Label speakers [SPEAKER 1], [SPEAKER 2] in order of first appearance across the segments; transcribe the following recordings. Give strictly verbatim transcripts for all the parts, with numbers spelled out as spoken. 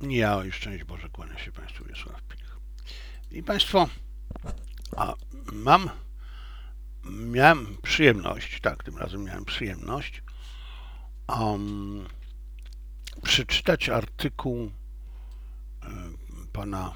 [SPEAKER 1] Ja o szczęść Boże, kłania się Państwu Wiesław Pilch. I Państwo, a mam, miałem przyjemność, tak, tym razem miałem przyjemność um, przeczytać artykuł y, pana,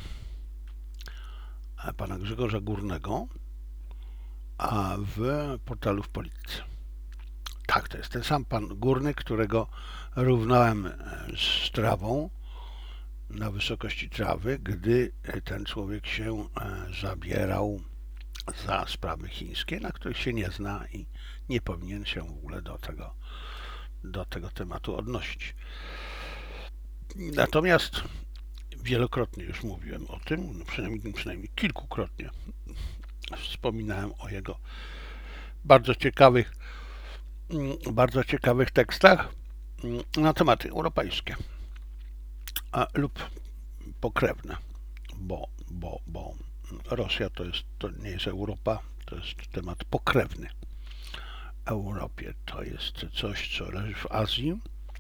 [SPEAKER 1] pana Grzegorza Górnego a w portalu w Polityce. Tak, to jest ten sam pan Górny, którego równałem z trawą na wysokości trawy, gdy ten człowiek się zabierał za sprawy chińskie, na których się nie zna i nie powinien się w ogóle do tego, do tego tematu odnosić. Natomiast wielokrotnie już mówiłem o tym, no przynajmniej, przynajmniej kilkukrotnie wspominałem o jego bardzo ciekawych, bardzo ciekawych tekstach na tematy europejskie a, lub pokrewne, bo, bo, bo Rosja to, jest, to nie jest Europa, to jest temat pokrewny Europie. To jest coś, co leży w Azji,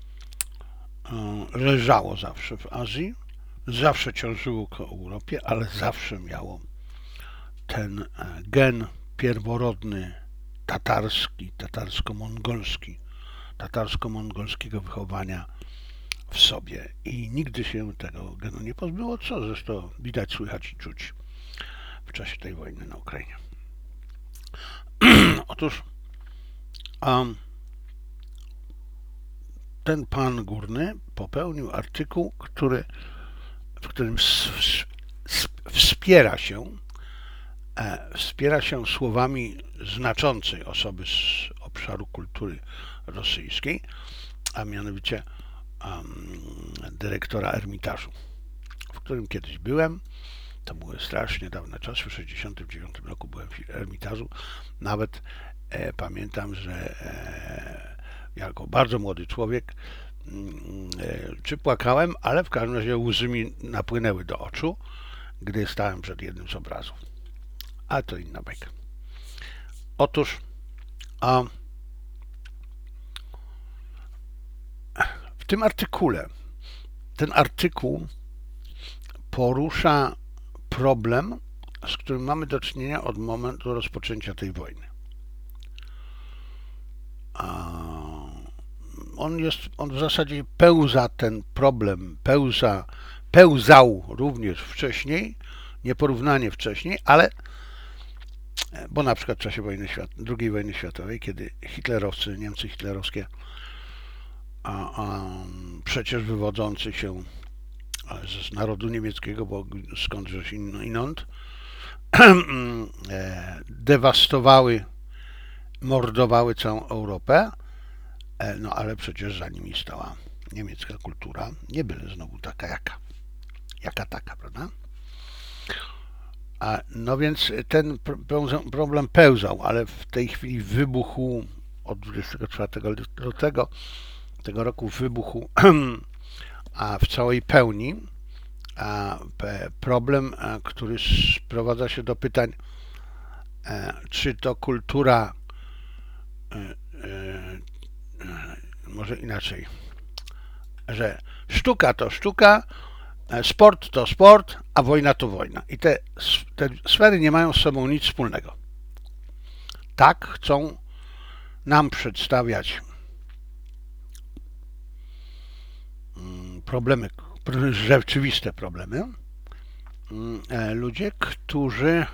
[SPEAKER 1] leżało zawsze w Azji, zawsze ciążyło ku Europie, ale zawsze miało ten gen pierworodny tatarski, tatarsko-mongolski, tatarsko-mongolskiego wychowania w sobie i nigdy się tego genu nie pozbyło, co zresztą widać, słychać i czuć w czasie tej wojny na Ukrainie. Otóż um, ten pan Górny popełnił artykuł, który, w którym wspiera się e, wspiera się słowami znaczącej osoby z obszaru kultury rosyjskiej, a mianowicie um, dyrektora Ermitażu, w którym kiedyś byłem. To były strasznie dawne czasy, w sześćdziesiątym dziewiątym roku byłem w Ermitażu. Nawet e, pamiętam, że e, jako bardzo młody człowiek e, czy płakałem, ale w każdym razie łzy mi napłynęły do oczu, gdy stałem przed jednym z obrazów. Ale to inna bajka. Otóż a, w tym artykule, ten artykuł porusza problem, z którym mamy do czynienia od momentu rozpoczęcia tej wojny. On jest, on w zasadzie pełza ten problem, pełza, pełzał również wcześniej, nieporównanie wcześniej, ale bo na przykład w czasie wojny świat, drugiej wojny światowej, kiedy hitlerowcy, Niemcy hitlerowskie, a, a przecież wywodzący się z narodu niemieckiego, bo skądżeś inąd, dewastowały, mordowały całą Europę, no ale przecież za nimi stała niemiecka kultura, nie byle znowu taka jaka, jaka taka, prawda? A, no więc ten problem pełzał, ale w tej chwili wybuchł od dwudziestego czwartego lutego tego roku wybuchł a w całej pełni a problem, który sprowadza się do pytań, czy to kultura, może inaczej, że sztuka to sztuka, sport to sport, a wojna to wojna. I te, te sfery nie mają z sobą nic wspólnego. Tak chcą nam przedstawiać problemy, rzeczywiste problemy, ludzie, którzy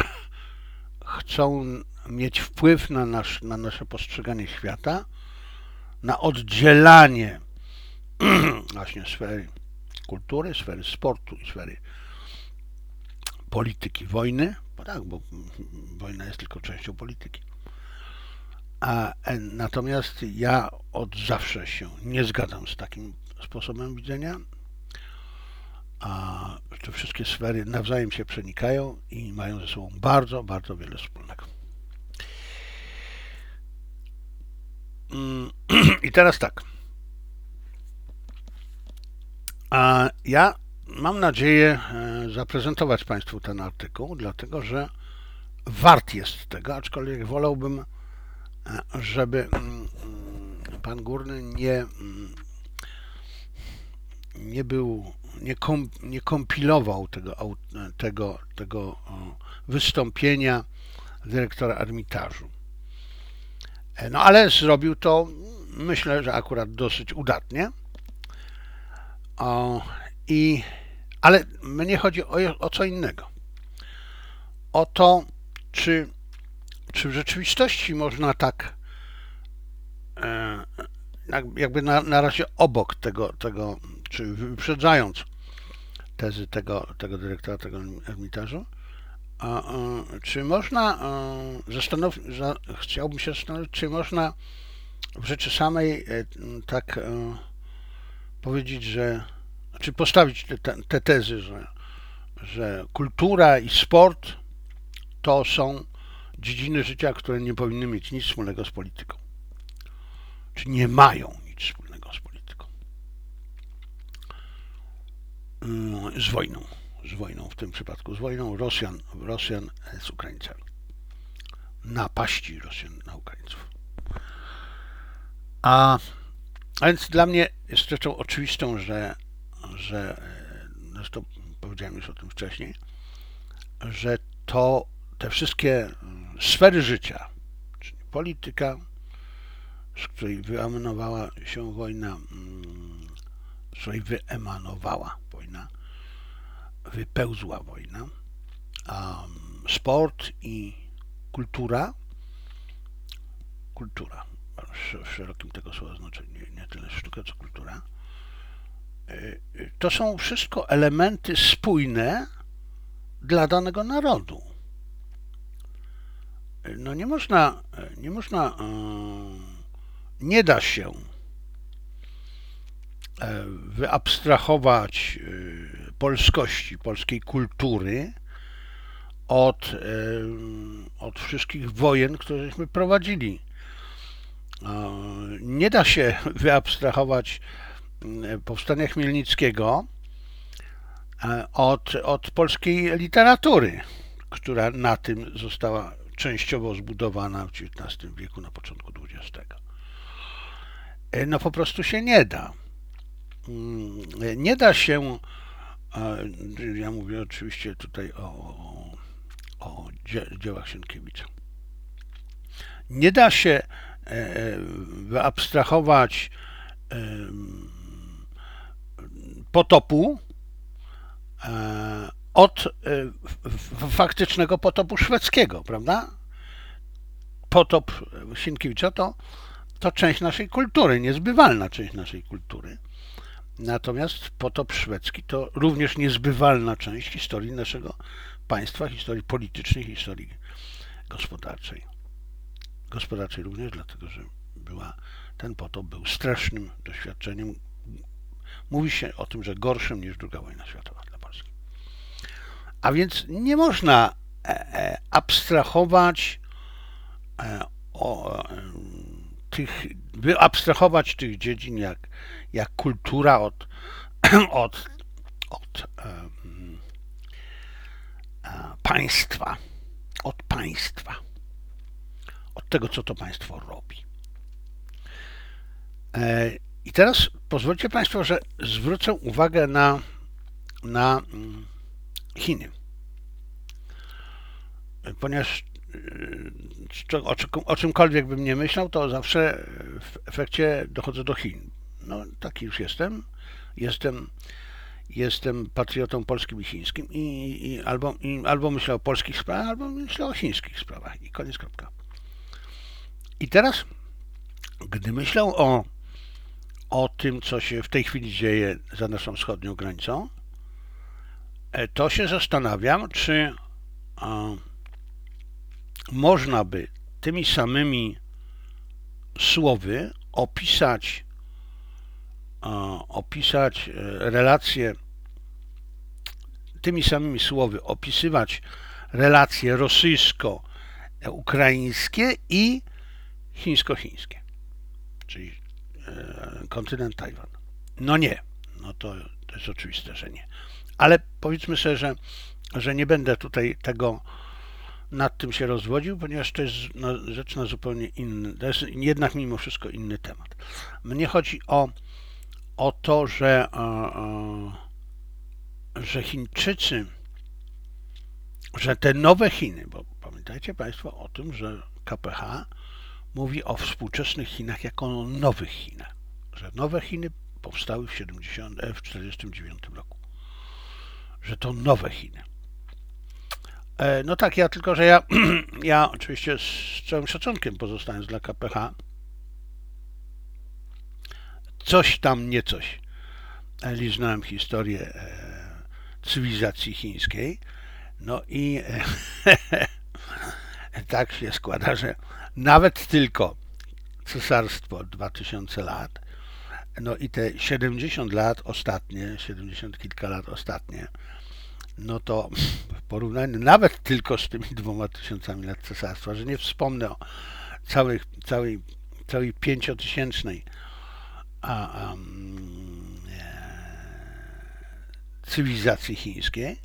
[SPEAKER 1] chcą mieć wpływ na, nasz, na nasze postrzeganie świata, na oddzielanie właśnie sfery kultury, sfery sportu i sfery polityki wojny, bo tak, bo wojna jest tylko częścią polityki. A natomiast ja od zawsze się nie zgadzam z takim sposobem widzenia, a te wszystkie sfery nawzajem się przenikają i mają ze sobą bardzo, bardzo wiele wspólnego. I teraz tak. A ja mam nadzieję zaprezentować Państwu ten artykuł, dlatego że wart jest tego, aczkolwiek wolałbym, żeby pan Górny nie, nie był nie, kom, nie kompilował tego, tego, tego wystąpienia dyrektora Ermitażu. No ale zrobił to, myślę, że akurat dosyć udatnie. O, i, ale mnie chodzi o, o co innego. O to, czy, czy w rzeczywistości można tak e, jakby na, na razie obok tego, tego, czy wyprzedzając tezy tego, tego dyrektora, tego Ermitażu, a, a, czy można zastanowić, chciałbym się zastanowić, czy można w rzeczy samej tak powiedzieć, że, czy postawić te, te tezy, że, że kultura i sport to są dziedziny życia, które nie powinny mieć nic wspólnego z polityką. Czy nie mają nic wspólnego z polityką. Z wojną. Z wojną w tym przypadku. Z wojną Rosjan, Rosjan z Ukraińcami. Napaści Rosjan na Ukraińców. A, a więc dla mnie jest rzeczą oczywistą, że, że zresztą powiedziałem już o tym wcześniej, że to te wszystkie sfery życia, czyli polityka, z której wyemanowała się wojna, z której wyemanowała wojna, wypełzła wojna, um, sport i kultura, kultura, w szerokim tego słowa znaczeniu, nie, nie tyle sztuka, co kultura, to są wszystko elementy spójne dla danego narodu. No nie można, nie można, nie da się wyabstrahować polskości, polskiej kultury od, od wszystkich wojen, które żeśmy prowadzili. Nie da się wyabstrahować powstania Chmielnickiego od, od polskiej literatury, która na tym została częściowo zbudowana w dziewiętnastym wieku, na początku dwudziestego. No po prostu się nie da. Nie da się, ja mówię oczywiście tutaj o, o dziełach Sienkiewicza, nie da się wyabstrahować potopu od faktycznego potopu szwedzkiego, prawda? Potop Sienkiewicza to, to część naszej kultury, niezbywalna część naszej kultury. Natomiast potop szwedzki to również niezbywalna część historii naszego państwa, historii politycznej, historii gospodarczej. Gospodarczej również dlatego, że była, ten potop był strasznym doświadczeniem. Mówi się o tym, że gorszym niż druga wojna światowa dla Polski. A więc nie można abstrahować o tych, wyabstrahować tych dziedzin jak, jak kultura od, od, od um, państwa, od państwa, od tego, co to państwo robi. I teraz pozwólcie Państwo, że zwrócę uwagę na, na Chiny. Ponieważ o, o czymkolwiek bym nie myślał, to zawsze w efekcie dochodzę do Chin. No, taki już jestem. Jestem, jestem patriotą polskim i chińskim i, i, albo, i albo myślę o polskich sprawach, albo myślę o chińskich sprawach i koniec, kropka. I teraz, gdy myślę o, o tym, co się w tej chwili dzieje za naszą wschodnią granicą, to się zastanawiam, czy a, można by tymi samymi słowy opisać, opisać relacje, tymi samymi słowy opisywać relacje rosyjsko-ukraińskie i chińsko-chińskie, czyli kontynent Tajwan. No nie, no to, to jest oczywiste, że nie. Ale powiedzmy sobie, że, że nie będę tutaj tego nad tym się rozwodził, ponieważ to jest no, rzecz na zupełnie inny, to jest jednak mimo wszystko inny temat. Mnie chodzi o, o to, że, że Chińczycy, że te nowe Chiny, bo pamiętajcie Państwo o tym, że K P H mówi o współczesnych Chinach jako o nowych Chinach, że nowe Chiny powstały w tysiąc dziewięćset czterdziestym dziewiątym roku, że to nowe Chiny. No tak, ja tylko, że ja, ja oczywiście z całym szacunkiem pozostając dla K P H, coś tam, nie coś, liznąłem historię e, cywilizacji chińskiej, no i e, tak się składa, że nawet tylko cesarstwo dwa tysiące lat, no i te siedemdziesiąt lat ostatnie, siedemdziesiąt kilka lat ostatnie, no to w porównaniu nawet tylko z tymi dwoma tysiącami lat cesarstwa, że nie wspomnę o całej, całej, całej pięciotysięcznej a, um, e, cywilizacji chińskiej,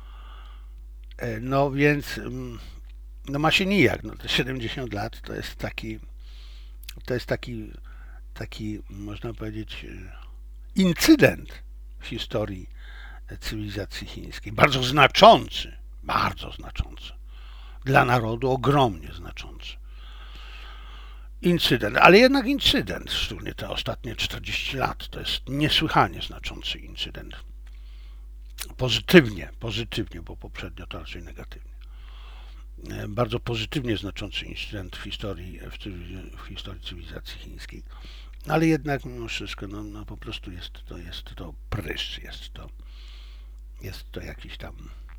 [SPEAKER 1] no więc no ma się nijak, no te siedemdziesiąt lat to jest taki to jest taki taki można powiedzieć incydent w historii cywilizacji chińskiej, bardzo znaczący, bardzo znaczący, dla narodu ogromnie znaczący incydent, ale jednak incydent, szczególnie te ostatnie czterdzieści lat, to jest niesłychanie znaczący incydent. Pozytywnie, pozytywnie, bo poprzednio to raczej negatywnie. Bardzo pozytywnie znaczący incydent w historii, w, w historii cywilizacji chińskiej. Ale jednak mimo wszystko, no, no po prostu jest to, jest to prysz, jest to, jest to jakiś tam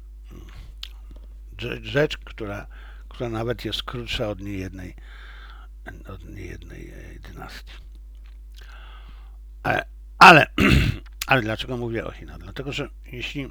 [SPEAKER 1] rzecz, która, która nawet jest krótsza od niejednej, od niejednej dynastii. Ale, ale, ale dlaczego mówię o Chinach? Dlatego, że jeśli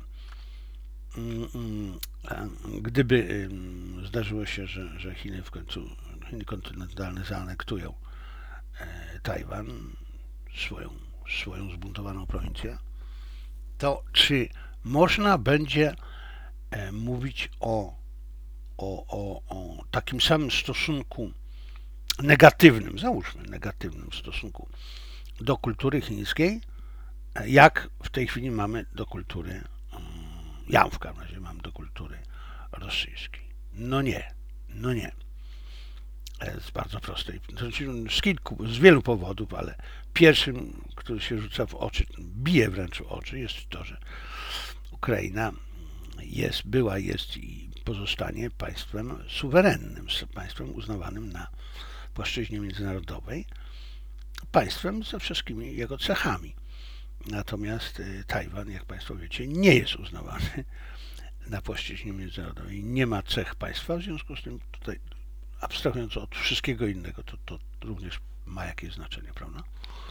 [SPEAKER 1] gdyby zdarzyło się, że, że Chiny w końcu, Chiny kontynentalne zaanektują Tajwan, swoją, swoją zbuntowaną prowincję, to czy można będzie mówić o, o, o, o takim samym stosunku negatywnym, załóżmy negatywnym stosunku do kultury chińskiej, jak w tej chwili mamy do kultury, ja w każdym razie mam do kultury rosyjskiej. No nie, no nie. Z bardzo prostej, z kilku, z wielu powodów, ale pierwszym, który się rzuca w oczy, bije wręcz w oczy, jest to, że Ukraina jest, była, jest i pozostanie państwem suwerennym, państwem uznawanym na płaszczyźnie międzynarodowej, państwem ze wszystkimi jego cechami. Natomiast Tajwan, jak Państwo wiecie, nie jest uznawany na płaszczyźnie międzynarodowej. Nie ma cech państwa, w związku z tym tutaj, abstrahując od wszystkiego innego, to, to również ma jakieś znaczenie, prawda?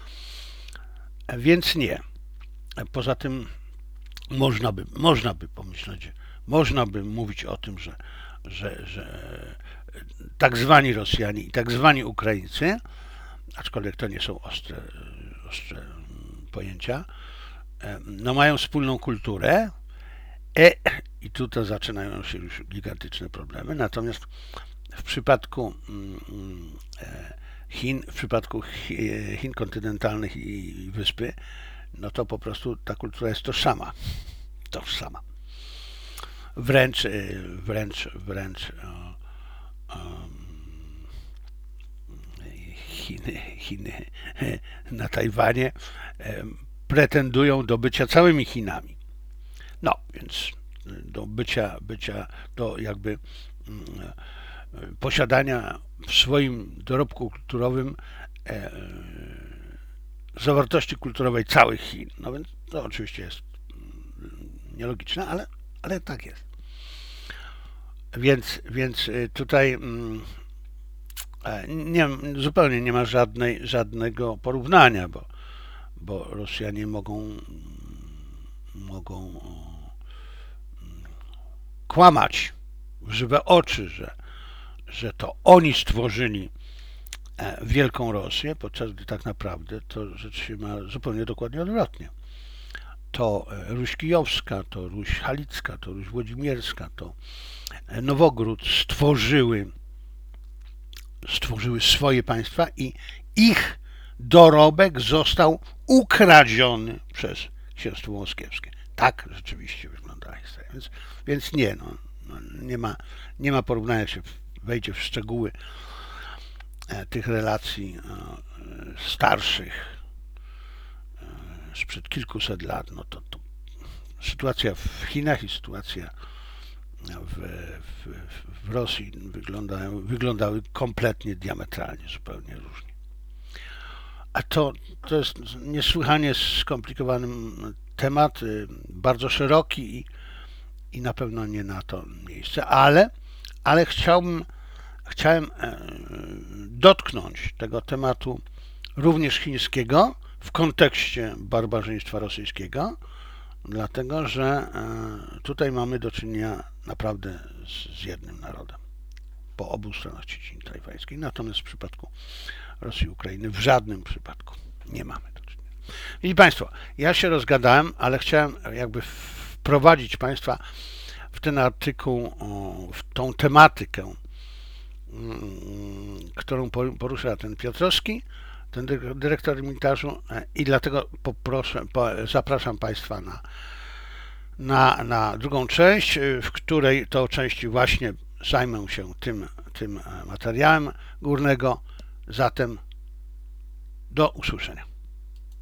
[SPEAKER 1] Więc nie. Poza tym można by, można by pomyśleć, można by mówić o tym, że, że, że tak zwani Rosjanie i tak zwani Ukraińcy, aczkolwiek to nie są ostre, ostre pojęcia, no mają wspólną kulturę e, i tutaj zaczynają się już gigantyczne problemy. Natomiast w przypadku Chin, w przypadku Chin kontynentalnych i wyspy, no to po prostu ta kultura jest tożsama. Tożsama. Wręcz, wręcz, wręcz Chiny, Chiny na Tajwanie pretendują do bycia całymi Chinami. No, więc do bycia, bycia, do jakby posiadania w swoim dorobku kulturowym zawartości kulturowej całych Chin. No więc to oczywiście jest nielogiczne, ale, ale tak jest. Więc, więc tutaj nie, zupełnie nie ma żadnej, żadnego porównania, bo, bo Rosjanie mogą, mogą kłamać w żywe oczy, że, że to oni stworzyli Wielką Rosję, podczas gdy tak naprawdę to rzecz się ma zupełnie dokładnie odwrotnie. To Ruś Kijowska, to Ruś Halicka, to Ruś Włodzimierska, to Nowogród stworzyły, stworzyły swoje państwa i ich dorobek został ukradziony przez Księstwo Moskiewskie. Tak rzeczywiście wyglądała historia. Więc, więc nie, no, no, nie, ma, nie ma porównania, jak się wejdzie w szczegóły e, tych relacji e, starszych e, sprzed kilkuset lat, no to, to sytuacja w Chinach i sytuacja w, w, w Rosji wyglądają, wyglądały kompletnie diametralnie, zupełnie różnie. A to, to jest niesłychanie skomplikowany temat, bardzo szeroki i, i na pewno nie na to miejsce, ale, ale chciałbym, chciałem dotknąć tego tematu również chińskiego w kontekście barbarzyństwa rosyjskiego, dlatego że tutaj mamy do czynienia naprawdę z, z jednym narodem po obu stronach Cieciny Tajwańskiej. Natomiast w przypadku Rosji i Ukrainy w żadnym przypadku nie mamy do czynienia. Widzi Państwo, ja się rozgadałem, ale chciałem jakby wprowadzić Państwa w ten artykuł, w tą tematykę, którą porusza ten Piotrowski, ten dyrektor Ermitażu, i dlatego poproszę, zapraszam Państwa na, na, na drugą część, w której to części właśnie zajmę się tym, tym materiałem górnego. Zatem do usłyszenia.